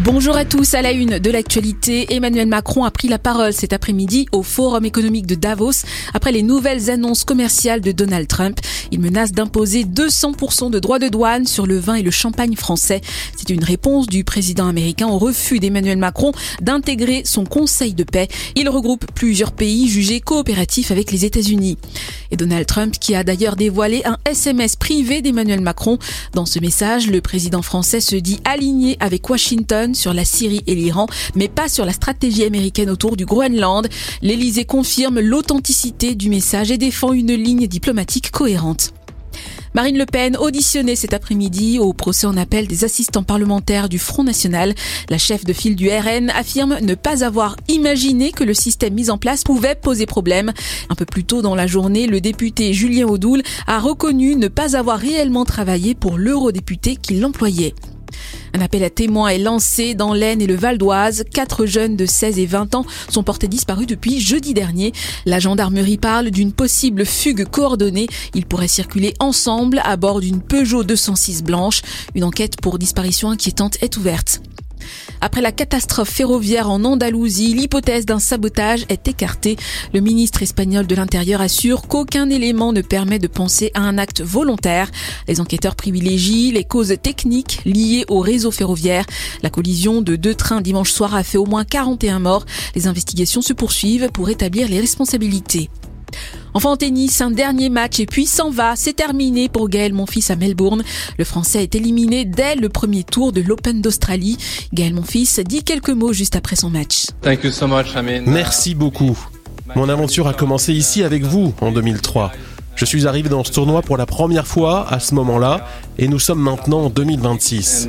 Bonjour à tous, à la une de l'actualité, Emmanuel Macron a pris la parole cet après-midi au Forum économique de Davos après les nouvelles annonces commerciales de Donald Trump. Il menace d'imposer 200% de droits de douane sur le vin et le champagne français. C'est une réponse du président américain au refus d'Emmanuel Macron d'intégrer son conseil de paix. Il regroupe plusieurs pays jugés coopératifs avec les États-Unis. Et Donald Trump qui a d'ailleurs dévoilé un SMS privé d'Emmanuel Macron. Dans ce message, le président français se dit aligné avec Washington sur la Syrie et l'Iran, mais pas sur la stratégie américaine autour du Groenland. L'Élysée confirme l'authenticité du message et défend une ligne diplomatique cohérente. Marine Le Pen auditionnée cet après-midi au procès en appel des assistants parlementaires du Front National. La chef de file du RN affirme ne pas avoir imaginé que le système mis en place pouvait poser problème. Un peu plus tôt dans la journée, le député Julien Audoul a reconnu ne pas avoir réellement travaillé pour l'eurodéputé qui l'employait. Un appel à témoins est lancé dans l'Aisne et le Val d'Oise. 4 jeunes de 16 et 20 ans sont portés disparus depuis jeudi dernier. La gendarmerie parle d'une possible fugue coordonnée. Ils pourraient circuler ensemble à bord d'une Peugeot 206 blanche. Une enquête pour disparition inquiétante est ouverte. Après la catastrophe ferroviaire en Andalousie, l'hypothèse d'un sabotage est écartée. Le ministre espagnol de l'Intérieur assure qu'aucun élément ne permet de penser à un acte volontaire. Les enquêteurs privilégient les causes techniques liées au réseau ferroviaire. La collision de 2 trains dimanche soir a fait au moins 41 morts. Les investigations se poursuivent pour établir les responsabilités. Enfin en tennis, un dernier match et puis s'en va. C'est terminé pour Gaël Monfils à Melbourne. Le Français est éliminé dès le premier tour de l'Open d'Australie. Gaël Monfils dit quelques mots juste après son match. Merci beaucoup. Mon aventure a commencé ici avec vous en 2003. Je suis arrivé dans ce tournoi pour la première fois à ce moment-là et nous sommes maintenant en 2026.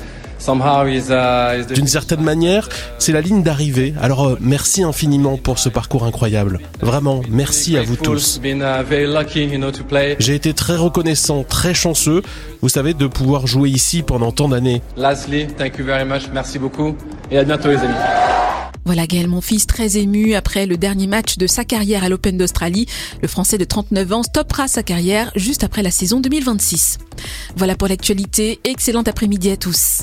D'une certaine manière, c'est la ligne d'arrivée. Alors merci infiniment pour ce parcours incroyable. Vraiment, merci à vous tous. J'ai été très reconnaissant, très chanceux, vous savez, de pouvoir jouer ici pendant tant d'années. Merci beaucoup et à bientôt les amis. Voilà Gaël Monfils très ému après le dernier match de sa carrière à l'Open d'Australie. Le Français de 39 ans stoppera sa carrière juste après la saison 2026. Voilà pour l'actualité. Excellent après-midi à tous.